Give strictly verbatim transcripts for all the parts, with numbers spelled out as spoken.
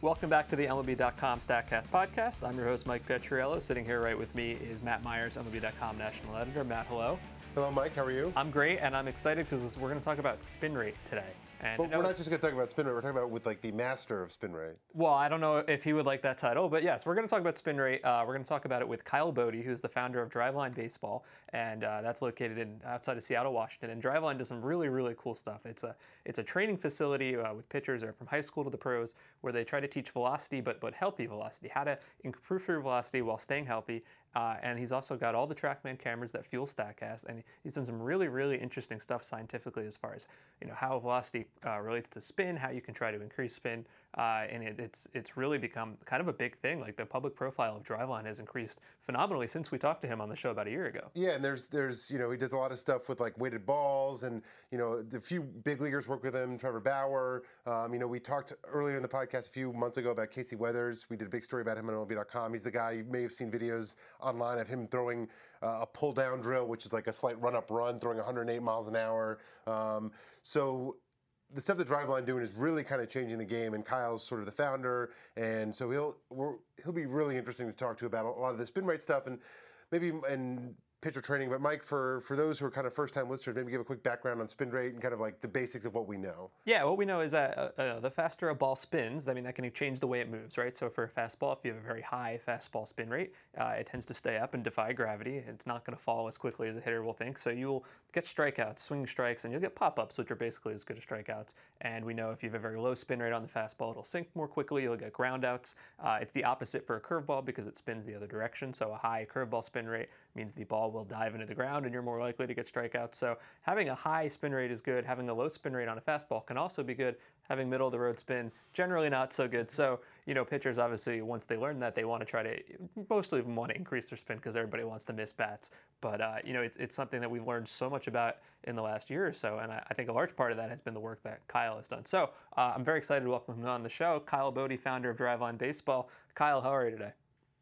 Welcome back to the M L B dot com StatCast podcast. I'm your host, Mike Petriello. Sitting here right with me is Matt Myers, M L B dot com national editor. Matt, hello. Hello, Mike. How are you? I'm great, and I'm excited because we're going to talk about spin rate today. And but we're not just going to talk about spin rate. We're talking about with like the master of spin rate. Well, I don't know if he would like that title, but yes, we're going to talk about spin rate. Uh, we're going to talk about it with Kyle Boddy, who's the founder of Driveline Baseball, and uh, that's located in outside of Seattle, Washington. And Driveline does some really, really cool stuff. It's a it's a training facility uh, with pitchers, or from high school to the pros, where they try to teach velocity, but but healthy velocity, how to improve your velocity while staying healthy. Uh, and he's also got all the TrackMan cameras that fuel StatCast, and he's done some really, really interesting stuff scientifically as far as you know how velocity uh, relates to spin, how you can try to increase spin, uh, and it, it's it's really become kind of a big thing. Like the public profile of Driveline has increased phenomenally since we talked to him on the show about a year ago. Yeah, and there's there's you know he does a lot of stuff with like weighted balls, and you know the few big leaguers work with him. Trevor Bauer, um, you know we talked earlier in the podcast a few months ago about Casey Weathers. We did a big story about him on M L B dot com. He's the guy, you may have seen videos online of him throwing uh, a pull down drill, which is like a slight run up run, throwing one hundred eight miles an hour. Um, so. The stuff that Driveline doing is really kind of changing the game, and Kyle's sort of the founder, and so he'll we're, he'll be really interesting to talk to about a lot of the spin rate stuff and maybe and pitcher training. But Mike, for for those who are kind of first time listeners, maybe give a quick background on spin rate and kind of like the basics of what we know. Yeah, what we know is that uh, uh, the faster a ball spins, I mean that can change the way it moves, right? So for a fastball, if you have a very high fastball spin rate, uh, it tends to stay up and defy gravity. It's not going to fall as quickly as a hitter will think. So you'll get strikeouts, swinging strikes, and you'll get pop-ups, which are basically as good as strikeouts. And we know if you have a very low spin rate on the fastball, it'll sink more quickly. You'll get groundouts. Uh, it's the opposite for a curveball because it spins the other direction. So a high curveball spin rate means the ball will dive into the ground, and you're more likely to get strikeouts. So having a high spin rate is good. Having a low spin rate on a fastball can also be good. Having middle of the road spin, generally not so good. So, you know, pitchers obviously, once they learn that, they want to try to, mostly of them want to increase their spin because everybody wants to miss bats. But, uh, you know, it's, it's something that we've learned so much about in the last year or so. And I, I think a large part of that has been the work that Kyle has done. So uh, I'm very excited to welcome him on the show. Kyle Boddy, founder of Driveline Baseball. Kyle, how are you today?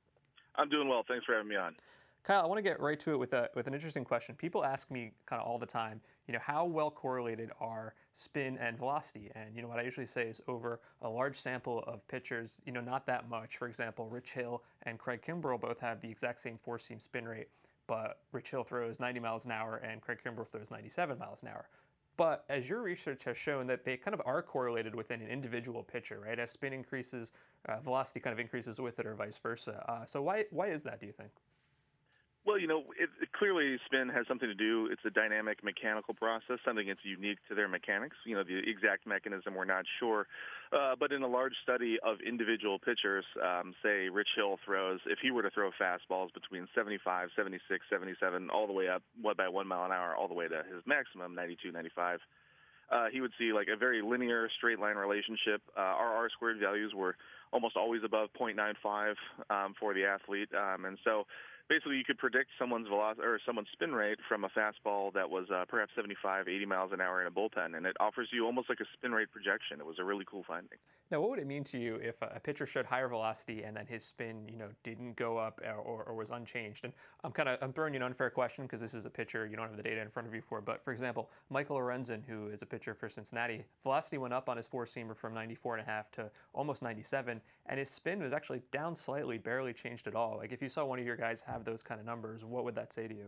I'm doing well. Thanks for having me on. Kyle, I want to get right to it with a with an interesting question. People ask me kind of all the time, you know, how well correlated are spin and velocity? And you know what I usually say is over a large sample of pitchers, you know, not that much. For example, Rich Hill and Craig Kimbrel both have the exact same four-seam spin rate, but Rich Hill throws ninety miles an hour and Craig Kimbrel throws ninety-seven miles an hour. But as your research has shown that they kind of are correlated within an individual pitcher, right? As spin increases, uh, velocity kind of increases with it, or vice versa. Uh, so why why is that, do you think? Well, you know, it, it clearly spin has something to do. It's a dynamic mechanical process, something that's unique to their mechanics. You know, the exact mechanism we're not sure. Uh, but in a large study of individual pitchers, um, say Rich Hill throws, if he were to throw fastballs between seventy-five, seventy-six, seventy-seven, all the way up one by one mile an hour, all the way to his maximum, ninety-two, ninety-five, uh, he would see like a very linear straight line relationship. Uh, our R squared values were almost always above zero point nine five um, for the athlete. Um, and so basically, you could predict someone's velocity or someone's spin rate from a fastball that was uh, perhaps seventy-five, eighty miles an hour in a bullpen, and it offers you almost like a spin rate projection. It was a really cool finding. Now, what would it mean to you if a pitcher showed higher velocity and then his spin, you know, didn't go up or, or was unchanged? And I'm kind of I'm throwing you an unfair question because this is a pitcher you don't have the data in front of you for. But for example, Michael Lorenzen, who is a pitcher for Cincinnati, velocity went up on his four-seamer from ninety-four and a half to almost ninety-seven, and his spin was actually down slightly, barely changed at all. Like if you saw one of your guys have those kind of numbers, what would that say to you?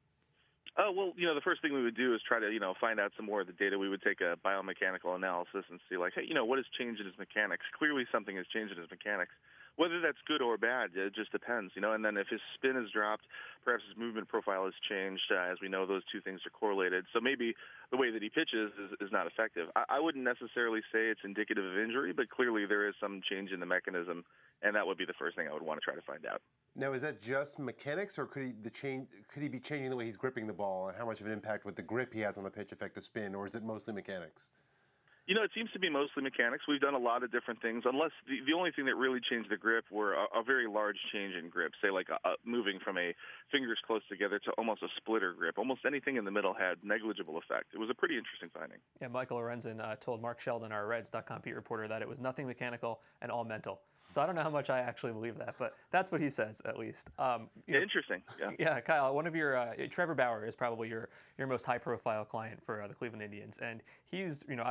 Oh, well, you know, the first thing we would do is try to, you know, find out some more of the data. We would take a biomechanical analysis and see, like, hey, you know, what has changed in his mechanics? Clearly something has changed in his mechanics. Whether that's good or bad, it just depends, you know. And then if his spin has dropped, perhaps his movement profile has changed. Uh, as we know, those two things are correlated. So maybe the way that he pitches is, is not effective. I, I wouldn't necessarily say it's indicative of injury, but clearly there is some change in the mechanism, and that would be the first thing I would want to try to find out. Now, is that just mechanics, or could he the change? Could he be changing the way he's gripping the ball, and how much of an impact would the grip he has on the pitch affect the spin, or is it mostly mechanics? You know, it seems to be mostly mechanics. We've done a lot of different things, unless the, the only thing that really changed the grip were a, a very large change in grip, say like a, a moving from a fingers close together to almost a splitter grip. Almost anything in the middle had negligible effect. It was a pretty interesting finding. Yeah, Michael Lorenzen uh, told Mark Sheldon, our Reds dot com beat reporter, that it was nothing mechanical and all mental. So I don't know how much I actually believe that, but that's what he says, at least. Um, yeah, know, interesting. Yeah. Yeah, Kyle, one of your uh, Trevor Bauer is probably your your most high-profile client for uh, the Cleveland Indians, and he's you know obviously very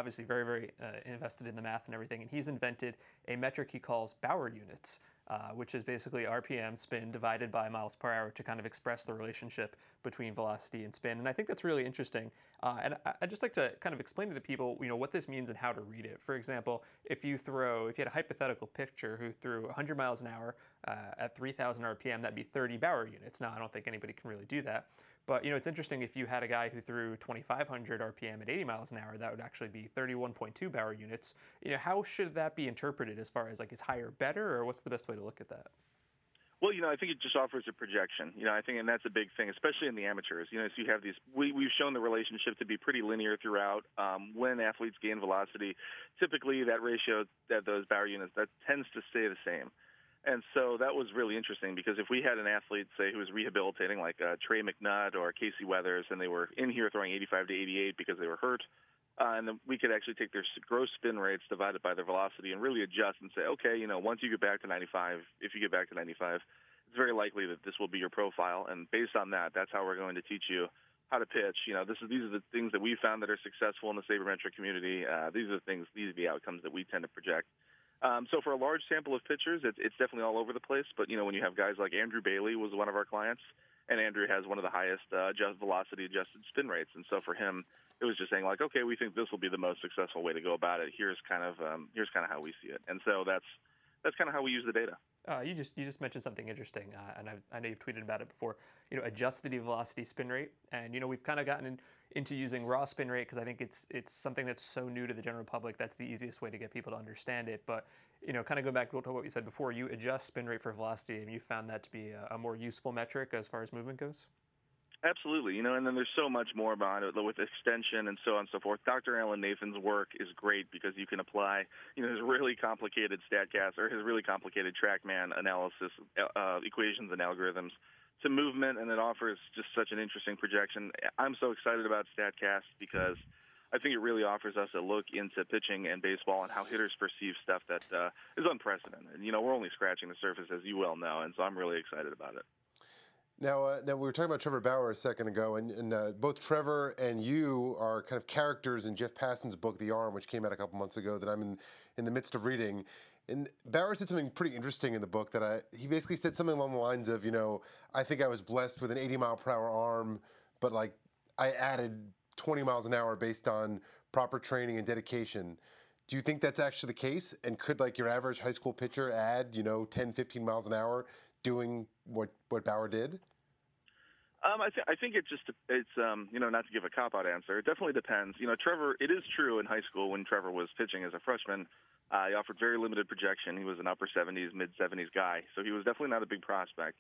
very uh, invested in the math and everything, and he's invented a metric he calls Bauer units, uh, which is basically R P M, spin, divided by miles per hour to kind of express the relationship between velocity and spin. And I think that's really interesting. Uh, and I, I'd just like to kind of explain to the people, you know, what this means and how to read it. For example, if you throw, if you had a hypothetical pitcher who threw one hundred miles an hour uh, at three thousand R P M, that'd be thirty Bauer units. Now, I don't think anybody can really do that. But, you know, it's interesting if you had a guy who threw twenty-five hundred R P M at eighty miles an hour, that would actually be thirty-one point two Bauer units. You know, how should that be interpreted as far as like is higher better, or what's the best way to look at that? Well, you know, I think it just offers a projection. You know, I think, and that's a big thing, especially in the amateurs. You know, so you have these. We, we've shown the relationship to be pretty linear throughout. Um, when athletes gain velocity, typically that ratio, that those Bauer units, that tends to stay the same. And so that was really interesting because if we had an athlete, say, who was rehabilitating, like uh, Trey McNutt or Casey Weathers, and they were in here throwing eighty-five to eighty-eight because they were hurt, uh, and then we could actually take their gross spin rates divided by their velocity and really adjust and say, okay, you know, once you get back to ninety-five, if you get back to ninety-five, it's very likely that this will be your profile. And based on that, that's how we're going to teach you how to pitch. You know, this is these are the things that we found that are successful in the sabermetric community. Uh, these are the things, these are the outcomes that we tend to project. Um, so for a large sample of pitchers, it's, it's definitely all over the place. But, you know, when you have guys like Andrew Bailey was one of our clients, and Andrew has one of the highest uh, adjust, velocity-adjusted spin rates. And so for him, it was just saying, like, okay, we think this will be the most successful way to go about it. Here's kind of um, here's kind of how we see it. And so that's that's kind of how we use the data. Uh, you just you just mentioned something interesting, uh, and I, I know you've tweeted about it before. You know, adjusted velocity spin rate, and you know we've kind of gotten in, into using raw spin rate because I think it's it's something that's so new to the general public. That's the easiest way to get people to understand it. But you know, kind of go back to what you said before. You adjust spin rate for velocity, and you found that to be a, a more useful metric as far as movement goes. Absolutely, you know, and then there's so much more about it with extension and so on and so forth. Doctor Alan Nathan's work is great because you can apply, you know, his really complicated StatCast or his really complicated TrackMan analysis uh, equations and algorithms to movement, and it offers just such an interesting projection. I'm so excited about StatCast because I think it really offers us a look into pitching and baseball and how hitters perceive stuff that uh, is unprecedented. And, you know, we're only scratching the surface, as you well know, and so I'm really excited about it. Now, uh, now we were talking about Trevor Bauer a second ago, and, and uh, both Trevor and you are kind of characters in Jeff Passan's book, The Arm, which came out a couple months ago that I'm in, in the midst of reading. And Bauer said something pretty interesting in the book that I, he basically said something along the lines of, you know, I think I was blessed with an eighty mile per hour arm, but like I added twenty miles an hour based on proper training and dedication. Do you think that's actually the case? And could like your average high school pitcher add, you know, ten, fifteen miles an hour doing what, what Bauer did? Um, I, th- I think it just, it's, um, you know, not to give a cop-out answer, it definitely depends. You know, Trevor, it is true in high school when Trevor was pitching as a freshman, uh, he offered very limited projection. He was an upper seventies, mid-seventies guy, so he was definitely not a big prospect.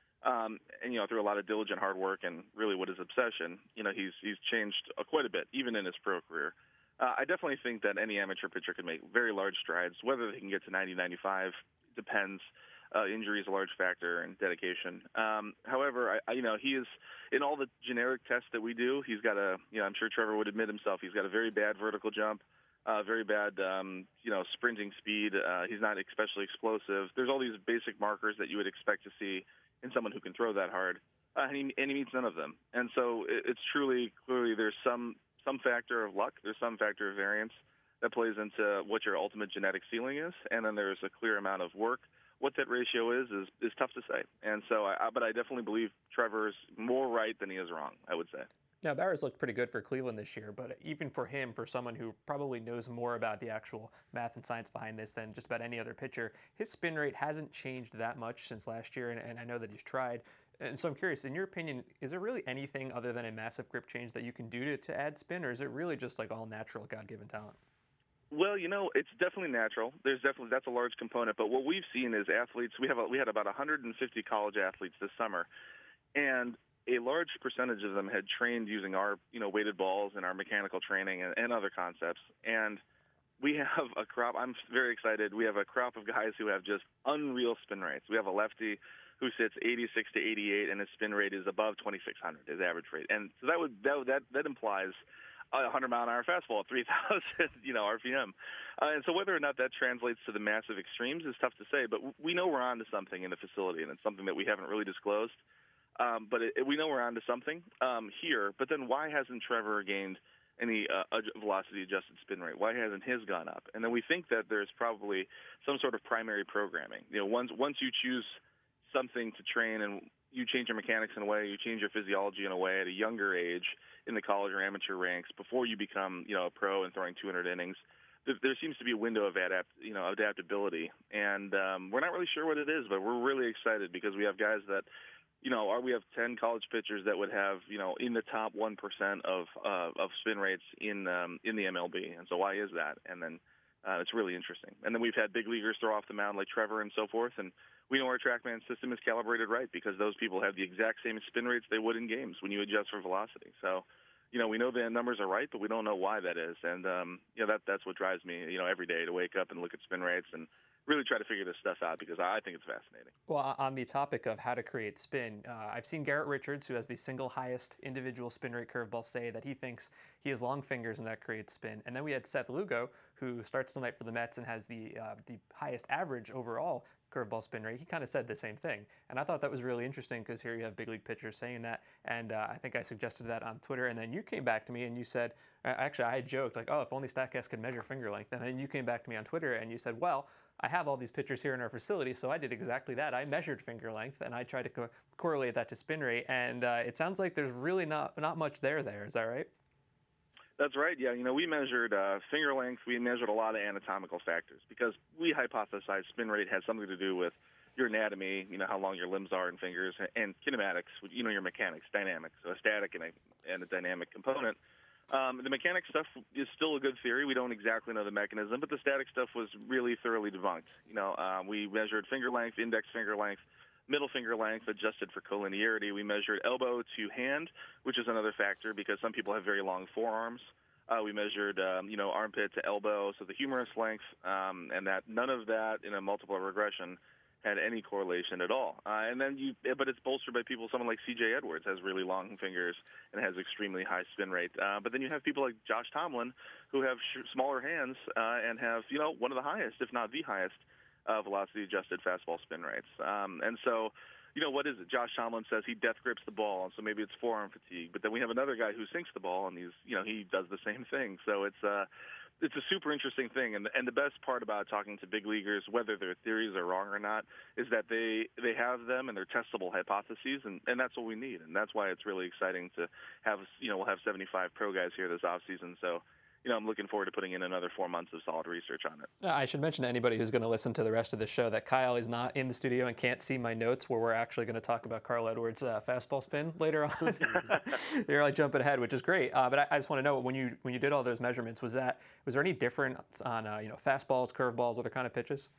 Um, and, you know, through a lot of diligent hard work and really what his obsession, you know, he's he's changed uh, quite a bit, even in his pro career. Uh, I definitely think that any amateur pitcher can make very large strides. Whether they can get to ninety, ninety-five depends. Uh, injury is a large factor, and dedication. Um, however, I, I, you know, he is in all the generic tests that we do. He's got a, you know, I'm sure Trevor would admit himself. He's got a very bad vertical jump, uh, very bad, um, you know, sprinting speed. Uh, he's not especially explosive. There's all these basic markers that you would expect to see in someone who can throw that hard, uh, and, he, and he meets none of them. And so it, it's truly, clearly, there's some some factor of luck. There's some factor of variance that plays into what your ultimate genetic ceiling is, and then there's a clear amount of work. What that ratio is, is is tough to say. And so, I, but I definitely believe Trevor's more right than he is wrong, I would say. Now, Bauer's looked pretty good for Cleveland this year, but even for him, for someone who probably knows more about the actual math and science behind this than just about any other pitcher, his spin rate hasn't changed that much since last year, and, and I know that he's tried. And so I'm curious, in your opinion, is there really anything other than a massive grip change that you can do to, to add spin, or is it really just like all natural, God-given talent? Well, you know, it's definitely natural. There's definitely that's a large component. But what we've seen is athletes. We have a, we had about one hundred fifty college athletes this summer, and a large percentage of them had trained using our, you know, weighted balls and our mechanical training and, and other concepts. And we have a crop. I'm very excited. We have a crop of guys who have just unreal spin rates. We have a lefty who sits eighty-six to eighty-eight, and his spin rate is above twenty-six hundred, his average rate. And so that would that that, that implies a one hundred mile an hour fastball at three thousand, you know, R P M. Uh, and so whether or not that translates to the massive extremes is tough to say, but we know we're onto something in the facility, and it's something that we haven't really disclosed. Um, but it, it, we know we're onto something um, here. But then why hasn't Trevor gained any uh, velocity-adjusted spin rate? Why hasn't his gone up? And then we think that there's probably some sort of primary programming. You know, once once you choose something to train and you change your mechanics in a way, you change your physiology in a way at a younger age in the college or amateur ranks before you become, you know, a pro and throwing two hundred innings. There, there seems to be a window of adapt, you know, adaptability, and um, we're not really sure what it is, but we're really excited because we have guys that, you know, are we have ten college pitchers that would have, you know, in the top one percent of uh, of spin rates in um, in the M L B, and so why is that? And then uh, it's really interesting. And then we've had big leaguers throw off the mound like Trevor and so forth, and we know our TrackMan system is calibrated right because those people have the exact same spin rates they would in games when you adjust for velocity. So, you know, we know the numbers are right, but we don't know why that is. And, um, you know, that that's what drives me, you know, every day to wake up and look at spin rates and really try to figure this stuff out because I think it's fascinating. Well, on the topic of how to create spin, uh, I've seen Garrett Richards, who has the single highest individual spin rate curveball, say that he thinks he has long fingers and that creates spin. And then we had Seth Lugo, who starts tonight for the Mets and has the uh, the highest average overall curveball spin rate. He kind of said the same thing. And I thought that was really interesting because here you have big league pitchers saying that. And uh, I think I suggested that on Twitter. And then you came back to me and you said, actually, I had joked like, oh, if only StatCast could measure finger length. And then you came back to me on Twitter and you said, well, I have all these pitchers here in our facility, so I did exactly that. I measured finger length and I tried to co- correlate that to spin rate. And uh, it sounds like there's really not, not much there there. Is that right? That's right. Yeah, you know, we measured uh, finger length. We measured a lot of anatomical factors because we hypothesized spin rate has something to do with your anatomy, you know, how long your limbs are and fingers, and kinematics, you know, your mechanics, dynamics, so a static and a, and a dynamic component. Um, the mechanic stuff is still a good theory. We don't exactly know the mechanism, but the static stuff was really thoroughly debunked. You know, um, we measured finger length, index finger length, middle finger length adjusted for collinearity. We measured elbow to hand, which is another factor because some people have very long forearms. Uh, we measured, um, you know, armpit to elbow, so the humerus length, um, and that none of that in a multiple regression had any correlation at all. Uh, and then you, but it's bolstered by people, someone like C J Edwards has really long fingers and has extremely high spin rate. Uh, but then you have people like Josh Tomlin who have sh- smaller hands uh, and have, you know, one of the highest, if not the highest, uh, velocity-adjusted fastball spin rates. Um, and so, you know, what is it? Josh Tomlin says he death grips the ball, and so maybe it's forearm fatigue. But then we have another guy who sinks the ball, and he's, you know, he does the same thing. So it's uh, it's a super interesting thing. And and the best part about talking to big leaguers, whether their theories are wrong or not, is that they they have them and they're testable hypotheses, and, and that's what we need. And that's why it's really exciting to have, you know, we'll have seventy-five pro guys here this offseason. So, you know, I'm looking forward to putting in another four months of solid research on it. I should mention to anybody who's going to listen to the rest of the show that Kyle is not in the studio and can't see my notes where we're actually going to talk about Carl Edwards' uh, fastball spin later on. You're like jumping ahead, which is great. Uh, but I, I just want to know when you when you did all those measurements, was that was there any difference on uh, you know fastballs, curveballs, other kind of pitches?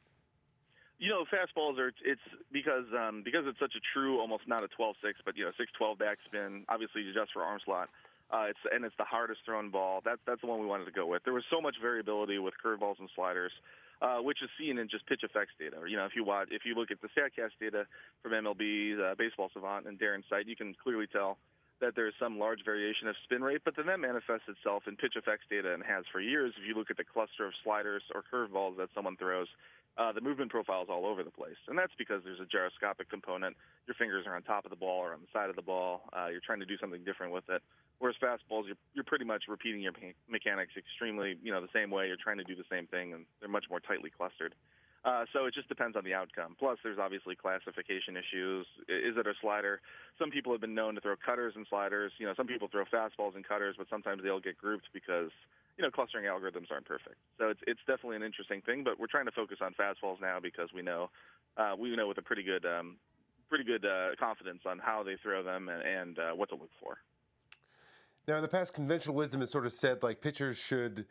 You know, fastballs are it's because um, because it's such a true, almost not a twelve six, but you know, six twelve backspin. Obviously, you adjust for arm slot. Uh, it's and it's the hardest thrown ball. That's that's the one we wanted to go with. There was so much variability with curveballs and sliders, uh, which is seen in just pitch effects data. You know, if you watch, if you look at the StatCast data from M L B, uh, Baseball Savant, and Darren Sight, you can clearly tell that there is some large variation of spin rate. But then that manifests itself in pitch effects data and has for years. If you look at the cluster of sliders or curveballs that someone throws, uh, the movement profile is all over the place, and that's because there's a gyroscopic component. Your fingers are on top of the ball or on the side of the ball. Uh, you're trying to do something different with it. Whereas fastballs, you're, you're pretty much repeating your me- mechanics extremely, you know, the same way. You're trying to do the same thing, and they're much more tightly clustered. Uh, so it just depends on the outcome. Plus, there's obviously classification issues. Is it a slider? Some people have been known to throw cutters and sliders. You know, some people throw fastballs and cutters, but sometimes they'll get grouped because, you know, clustering algorithms aren't perfect. So it's it's definitely an interesting thing. But we're trying to focus on fastballs now because we know uh, we know with a pretty good um, pretty good uh, confidence on how they throw them and, and uh, what to look for. Now, in the past, conventional wisdom has sort of said, like, pitchers should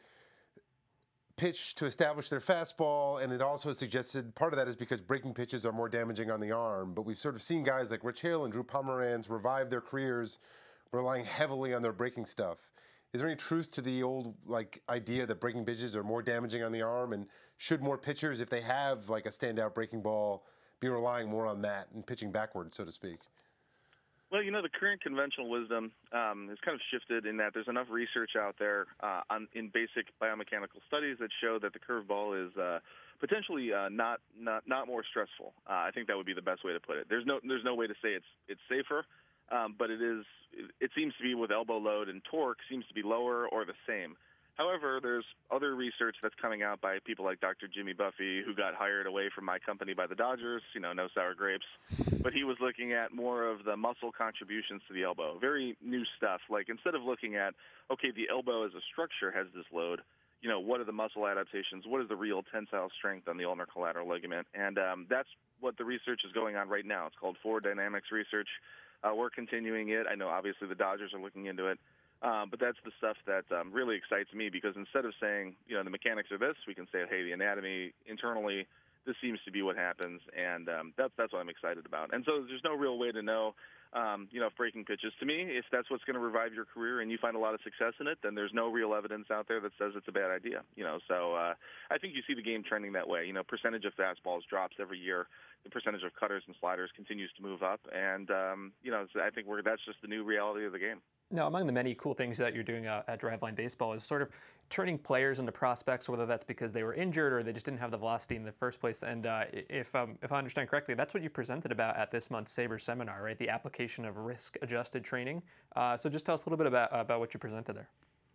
pitch to establish their fastball, and it also suggested part of that is because breaking pitches are more damaging on the arm. But we've sort of seen guys like Rich Hill and Drew Pomeranz revive their careers relying heavily on their breaking stuff. Is there any truth to the old, like, idea that breaking pitches are more damaging on the arm, and should more pitchers, if they have, like, a standout breaking ball, be relying more on that and pitching backward, so to speak? Well, you know, the current conventional wisdom um, has kind of shifted in that there's enough research out there uh, on, in basic biomechanical studies that show that the curveball is uh, potentially uh, not, not not more stressful. Uh, I think that would be the best way to put it. There's no there's no way to say it's it's safer, um, but it is it seems to be with elbow load and torque seems to be lower or the same. However, there's other research that's coming out by people like Doctor Jimmy Buffy, who got hired away from my company by the Dodgers, you know, no sour grapes. But he was looking at more of the muscle contributions to the elbow, very new stuff. Like instead of looking at, okay, the elbow as a structure has this load, you know, what are the muscle adaptations? What is the real tensile strength on the ulnar collateral ligament? And um, that's what the research is going on right now. It's called Forward Dynamics Research. Uh, we're continuing it. I know obviously the Dodgers are looking into it. Um, but that's the stuff that um, really excites me, because instead of saying, you know, the mechanics are this, we can say, hey, the anatomy internally, this seems to be what happens, and um, that's that's what I'm excited about. And so there's no real way to know, um, you know, if breaking pitches. To me, if that's what's going to revive your career and you find a lot of success in it, then there's no real evidence out there that says it's a bad idea. You know, so uh, I think you see the game trending that way. You know, percentage of fastballs drops every year. The percentage of cutters and sliders continues to move up, and um, you know, so I think we're that's just the new reality of the game. Now, among the many cool things that you're doing uh, at Driveline Baseball is sort of turning players into prospects, whether that's because they were injured or they just didn't have the velocity in the first place. And uh, if um, if I understand correctly, that's what you presented about at this month's SABR seminar, right? The application of risk-adjusted training. Uh, so just tell us a little bit about about what you presented there.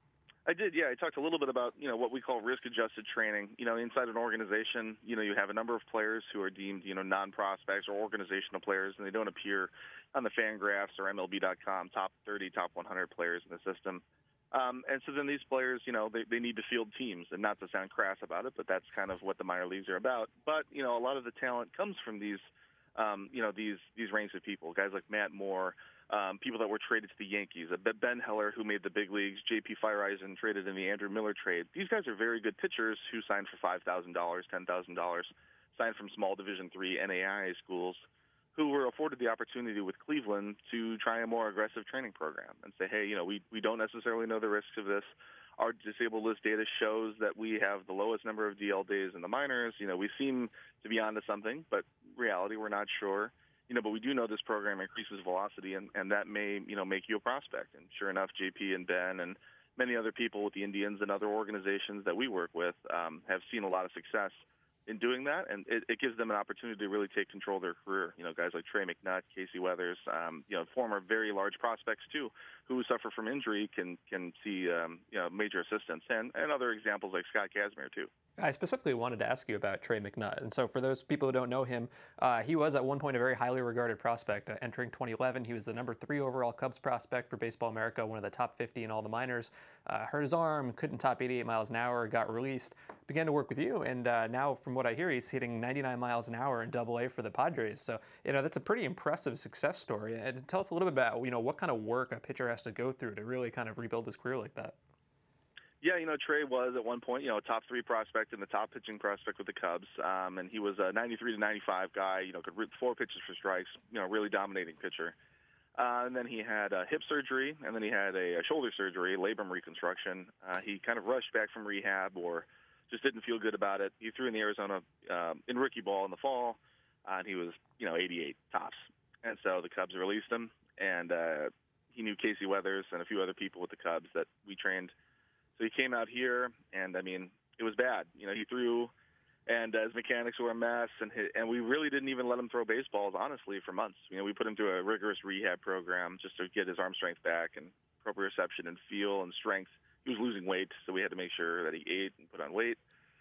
I did, yeah. I talked a little bit about, you know, what we call risk-adjusted training. You know, inside an organization, you know, you have a number of players who are deemed, you know, non-prospects or organizational players, and they don't appear on the Fangraphs or M L B dot com top thirty, top one hundred players in the system. Um, and so then these players, you know, they, they need to field teams, and not to sound crass about it, but that's kind of what the minor leagues are about. But, you know, a lot of the talent comes from these, um, you know, these these ranks of people, guys like Matt Moore, Um, people that were traded to the Yankees, uh, Ben Heller, who made the big leagues, J P Feyereisen, traded in the Andrew Miller trade. These guys are very good pitchers who signed for five thousand dollars, ten thousand dollars, signed from small Division three N A I A schools, who were afforded the opportunity with Cleveland to try a more aggressive training program and say, hey, you know, we, we don't necessarily know the risks of this. Our disabled list data shows that we have the lowest number of D L days in the minors. You know, we seem to be onto something, but reality, we're not sure. You know, but we do know this program increases velocity, and, and that may, you know, make you a prospect. And sure enough, J P and Ben and many other people with the Indians and other organizations that we work with um, have seen a lot of success in doing that, and it, it gives them an opportunity to really take control of their career. You know, guys like Trey McNutt, Casey Weathers, um, you know, former very large prospects too, who suffer from injury can can see um, you know, major assistance, and and other examples like Scott Kazmir too. I specifically wanted to ask you about Trey McNutt. And so for those people who don't know him, uh, he was at one point a very highly regarded prospect. Uh, entering twenty eleven, he was the number three overall Cubs prospect for Baseball America, one of the top fifty in all the minors. Uh, hurt his arm, couldn't top eighty-eight miles an hour, got released, began to work with you. And uh, now, from what I hear, he's hitting ninety-nine miles an hour in Double A for the Padres. So, you know, that's a pretty impressive success story. And tell us a little bit about, you know, what kind of work a pitcher has to go through to really kind of rebuild his career like that. Yeah, you know, Trey was at one point, you know, a top three prospect and the top pitching prospect with the Cubs. Um, and he was a ninety-three to ninety-five guy, you know, could rip four pitches for strikes, you know, really dominating pitcher. Uh, and then he had a hip surgery, and then he had a, a shoulder surgery, labrum reconstruction. Uh, he kind of rushed back from rehab or just didn't feel good about it. He threw in the Arizona um, in rookie ball in the fall, uh, and he was, you know, eighty-eight tops. And so the Cubs released him, and uh, he knew Casey Weathers and a few other people with the Cubs that we trained. So he came out here, and, I mean, it was bad. You know, he threw, and uh, his mechanics were a mess, and his, and we really didn't even let him throw baseballs, honestly, for months. You know, we put him through a rigorous rehab program just to get his arm strength back and proprioception and feel and strength. He was losing weight, so we had to make sure that he ate and put on weight.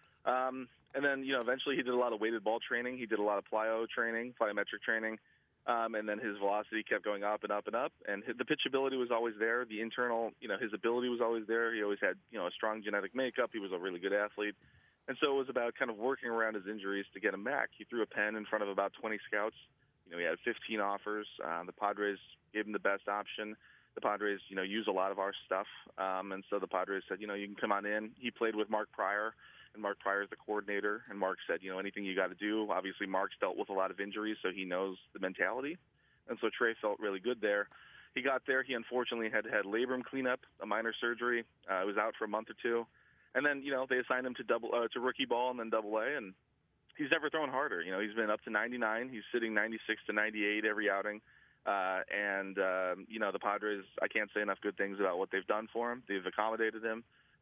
Um, and then, you know, eventually he did a lot of weighted ball training. He did a lot of plyo training, plyometric training. Um, and then his velocity kept going up and up and up, and his, the pitchability was always there. The internal, you know, his ability was always there. He always had, you know, a strong genetic makeup. He was a really good athlete, and so it was about kind of working around his injuries to get him back. He threw a pen in front of about twenty scouts. You know, he had fifteen offers. Uh, the Padres gave him the best option. The Padres, you know, use a lot of our stuff, um, and so the Padres said, you know, you can come on in. He played with Mark Pryor. And Mark Pryor is the coordinator, and Mark said, you know, anything you got to do. Obviously, Mark's dealt with a lot of injuries, so he knows the mentality. And so Trey felt really good there. He got there. He unfortunately had had labrum cleanup, a minor surgery. Uh, he was out for a month or two. And then, you know, they assigned him to double uh, to rookie ball and then double A, and he's never thrown harder. You know, he's been up to ninety-nine. He's sitting ninety-six to ninety-eight every outing. Uh, and, um, you know, the Padres, I can't say enough good things about what they've done for him. They've accommodated him.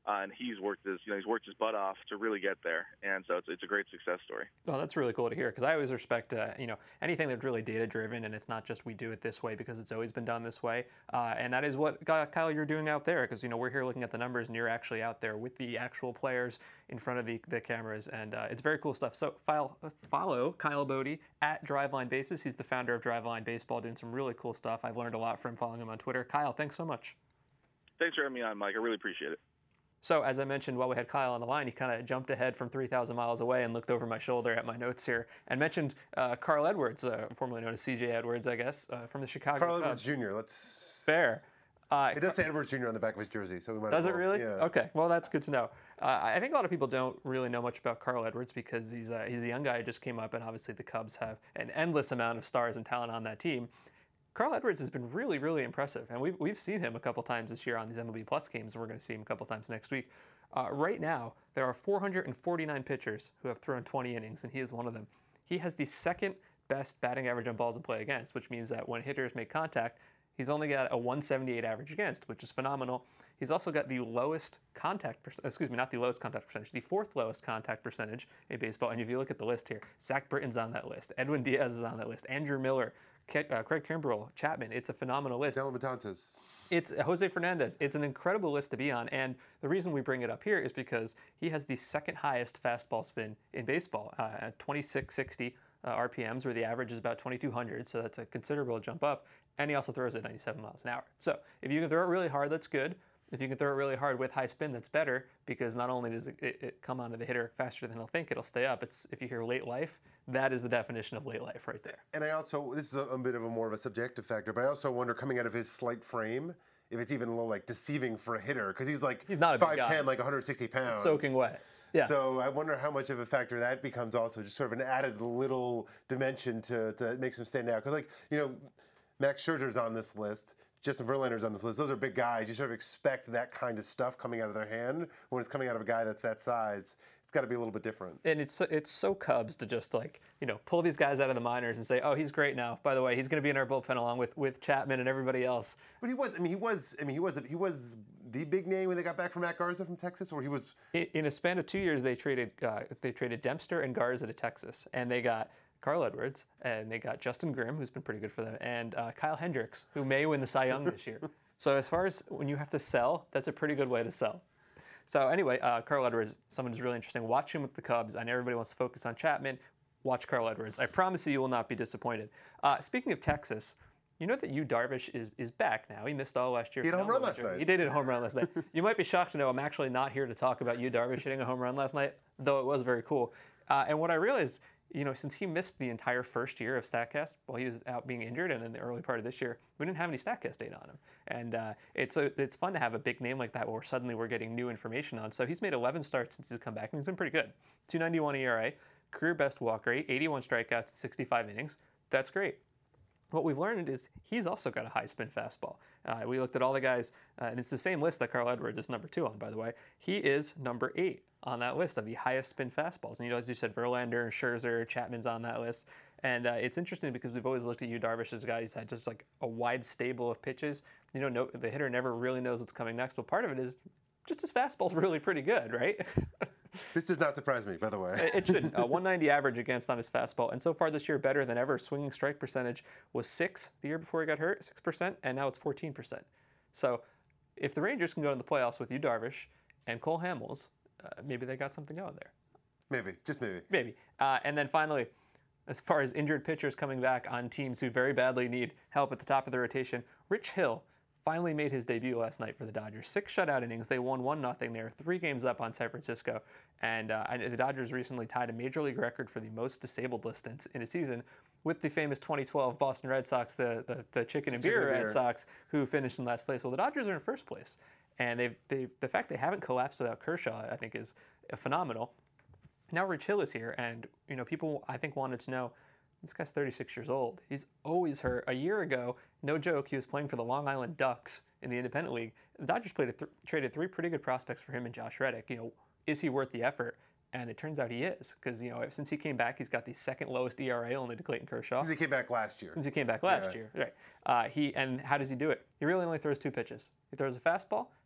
Uh, and he's worked his, you know, he's worked his butt off to really get there, and so it's, it's a great success story. Well, that's really cool to hear because I always respect, uh, you know, anything that's really data driven, and it's not just we do it this way because it's always been done this way, uh, and that is what Kyle you're doing out there because you know we're here looking at the numbers and you're actually out there with the actual players in front of the, the cameras, and uh, it's very cool stuff. So file, follow Kyle Bodie at Driveline Bases. He's the founder of Driveline Baseball, doing some really cool stuff. I've learned a lot from following him on Twitter. Kyle, thanks so much. Thanks for having me on, Mike. I really appreciate it. So as I mentioned while we had Kyle on the line, he kind of jumped ahead from three thousand miles away and looked over my shoulder at my notes here and mentioned uh, Carl Edwards, uh, formerly known as C J Edwards, I guess, uh, from the Chicago Carl Cubs. Edwards Junior Let's. Fair. Uh, it does say Edwards Junior on the back of his jersey, so we might. Does as well. it really? Yeah. Okay. Well, that's good to know. Uh, I think a lot of people don't really know much about Carl Edwards because he's a, he's a young guy who just came up, and obviously the Cubs have an endless amount of stars and talent on that team. Carl Edwards has been really, really impressive, and we've, we've seen him a couple times this year on these M L B Plus games, and we're going to see him a couple times next week. Uh, right now, there are four hundred forty-nine pitchers who have thrown twenty innings, and he is one of them. He has the second best batting average on balls in play against, which means that when hitters make contact, he's only got a one seventy-eight average against, which is phenomenal. He's also got the lowest contact, per- excuse me, not the lowest contact percentage, the fourth lowest contact percentage in baseball. And if you look at the list here, Zach Britton's on that list, Edwin Diaz is on that list, Andrew Miller, Ke- uh, Craig Kimbrell, Chapman. It's a phenomenal list. Dylan Betances. It's Jose Fernandez. It's an incredible list to be on, and the reason we bring it up here is because he has the second highest fastball spin in baseball uh, at twenty-six sixty uh, R P Ms, where the average is about twenty-two hundred, so that's a considerable jump up, and he also throws at ninety-seven miles an hour. So if you can throw it really hard, that's good. If you can throw it really hard with high spin, that's better, because not only does it, it, it come onto the hitter faster than he'll think, it'll stay up. It's if you hear late life, that is the definition of late life right there. And I also, this is a, a bit of a more of a subjective factor, but I also wonder, coming out of his slight frame, if it's even a little like deceiving for a hitter, because he's like he's not a big guy. five ten, like one hundred sixty pounds. Soaking wet. Yeah. So I wonder how much of a factor that becomes also, just sort of an added little dimension to, to make him stand out. Because like, you know, Max Scherzer's on this list. Justin Verlander's on this list. Those are big guys. You sort of expect that kind of stuff coming out of their hand. When it's coming out of a guy that's that size, it's got to be a little bit different. And it's it's so Cubs to just like, you know, pull these guys out of the minors and say, oh, he's great now. By the way, he's going to be in our bullpen along with, with Chapman and everybody else. But he was, I mean, he was, I mean, he was, he was the big name when they got back from Matt Garza from Texas, or he was. In, in a span of two years, they traded uh, they traded Dempster and Garza to Texas, and they got Carl Edwards, and they got Justin Grimm, who's been pretty good for them, and uh, Kyle Hendricks, who may win the Cy Young this year. So as far as when you have to sell, that's a pretty good way to sell. So anyway, uh, Carl Edwards, someone who's really interesting. Watch him with the Cubs. I know everybody wants to focus on Chapman. Watch Carl Edwards. I promise you, you will not be disappointed. Uh, speaking of Texas, you know that Yu Darvish is is back now. He missed all last year. He hit a home run last night. He did hit a home run last night. You might be shocked to know I'm actually not here to talk about Yu Darvish hitting a home run last night, though it was very cool. Uh, and what I realized, you know, since he missed the entire first year of StatCast while he was out being injured, and in the early part of this year, we didn't have any StatCast data on him. And uh, it's a, it's fun to have a big name like that where suddenly we're getting new information on. So he's made eleven starts since he's come back, and he's been pretty good. two ninety-one E R A, career best walk rate, eighty-one strikeouts in sixty-five innings. That's great. What we've learned is he's also got a high spin fastball. Uh, we looked at all the guys, uh, and it's the same list that Carl Edwards is number two on, by the way. He is number eight on that list of the highest spin fastballs. And you know, as you said, Verlander, Scherzer, Chapman's on that list. And uh, it's interesting because we've always looked at Yu Darvish as a guy who's had just like a wide stable of pitches. You know, no, the hitter never really knows what's coming next. But part of it is just his fastball's really pretty good, right? This does not surprise me, by the way. It shouldn't. A one ninety average against on his fastball. And so far this year, better than ever. Swinging strike percentage was six the year before he got hurt, six percent, and now it's fourteen percent. So if the Rangers can go in the playoffs with Yu Darvish and Cole Hamels, uh, maybe they got something going there. Maybe, just maybe. Maybe. Uh, and then finally, as far as injured pitchers coming back on teams who very badly need help at the top of the rotation, Rich Hill finally made his debut last night for the Dodgers. Six shutout innings. They won one nothing. They were three games up on San Francisco. And uh, the Dodgers recently tied a major league record for the most disabled distance in a season with the famous twenty twelve Boston Red Sox, the, the, the chicken and beer Chicken and Red beer. Sox, who finished in last place. Well, the Dodgers are in first place. And they've, they've, the fact they haven't collapsed without Kershaw, I think, is phenomenal. Now Rich Hill is here, and you know, people I think wanted to know, this guy's thirty-six years old. He's always hurt. A year ago, no joke, he was playing for the Long Island Ducks in the Independent League. The Dodgers played a th- traded three pretty good prospects for him and Josh Reddick. You know, is he worth the effort? And it turns out he is, because you know, since he came back, he's got the second lowest E R A, only to Clayton Kershaw. Since he came back last year. Since he came back last Yeah. year, right? Uh, he and how does he do it? He really only throws two pitches. He throws a fastball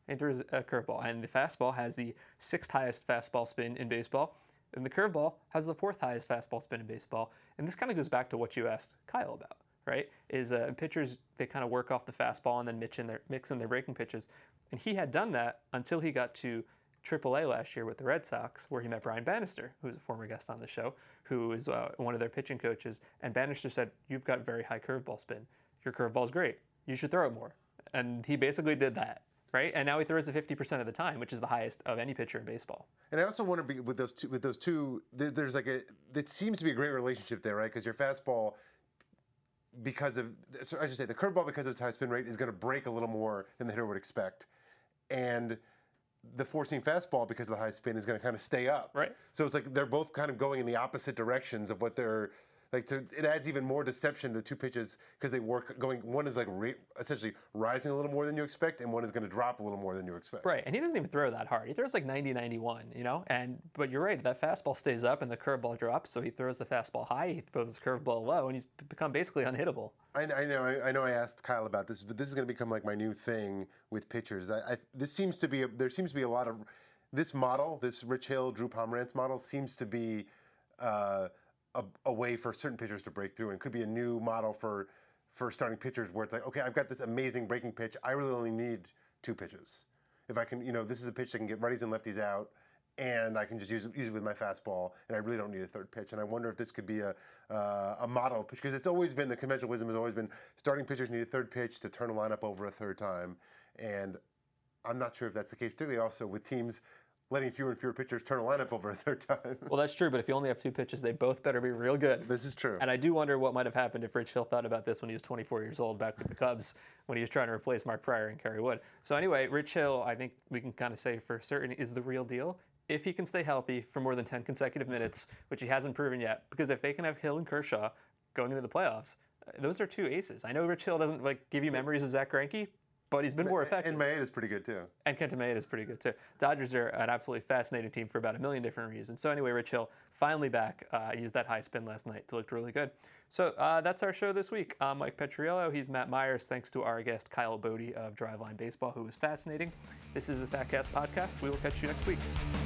and he throws a curveball. And the fastball has the sixth highest fastball spin in baseball, and the curveball has the fourth highest fastball spin in baseball. And this kind of goes back to what you asked Kyle about, right? Is uh, pitchers, they kind of work off the fastball and then mix in their mix in their breaking pitches, and he had done that until he got to triple A last year with the Red Sox, where he met Brian Bannister, who was a former guest on the show, who is uh, one of their pitching coaches. And Bannister said, "You've got very high curveball spin. Your curveball's great. You should throw it more." And he basically did that, right? And now he throws it fifty percent of the time, which is the highest of any pitcher in baseball. And I also want to be with those two. With those two, there's like a. It seems to be a great relationship there, right? Because your fastball, because of, so I should say, the curveball, because of its high spin rate, is going to break a little more than the hitter would expect, and the four-seam fastball, because of the high spin, is going to kind of stay up. Right. So it's like they're both kind of going in the opposite directions of what they're like. To, it adds even more deception to the two pitches because they work going. One is like re, essentially rising a little more than you expect, and one is going to drop a little more than you expect. Right, and he doesn't even throw that hard. He throws like ninety, ninety-one, you know. And but you're right, that fastball stays up and the curveball drops. So he throws the fastball high, he throws the curveball low, and he's become basically unhittable. I, I know, I, I know. I asked Kyle about this, but this is going to become like my new thing with pitchers. I, I, this seems to be a, there seems to be a lot of this model, this Rich Hill, Drew Pomerantz model, seems to be uh, a, a way for certain pitchers to break through, and could be a new model for for starting pitchers where it's like, okay, I've got this amazing breaking pitch. I really only need two pitches. If I can, you know, this is a pitch that can get righties and lefties out, and I can just use, use it with my fastball, and I really don't need a third pitch. And I wonder if this could be a uh, a model pitch, because it's always been, the conventional wisdom has always been starting pitchers need a third pitch to turn a lineup over a third time. And I'm not sure if that's the case, particularly also with teams letting fewer and fewer pitchers turn a lineup over a third time. Well, that's true, but if you only have two pitches, they both better be real good. This is true. And I do wonder what might have happened if Rich Hill thought about this when he was twenty-four years old back with the Cubs, when he was trying to replace Mark Pryor and Kerry Wood. So anyway, Rich Hill, I think we can kind of say for certain, is the real deal if he can stay healthy for more than ten consecutive minutes, which he hasn't proven yet. Because if they can have Hill and Kershaw going into the playoffs, those are two aces. I know Rich Hill doesn't like give you memories of Zach Greinke, but he's been more effective. And Maeda's pretty good too. And Kenta Maeda is pretty good too. Dodgers are an absolutely fascinating team for about a million different reasons. So anyway, Rich Hill finally back. Uh, used that high spin last night to look really good. So uh, that's our show this week. I'm Mike Petriello. He's Matt Myers. Thanks to our guest Kyle Bodie of Driveline Baseball, who was fascinating. This is the Statcast podcast. We will catch you next week.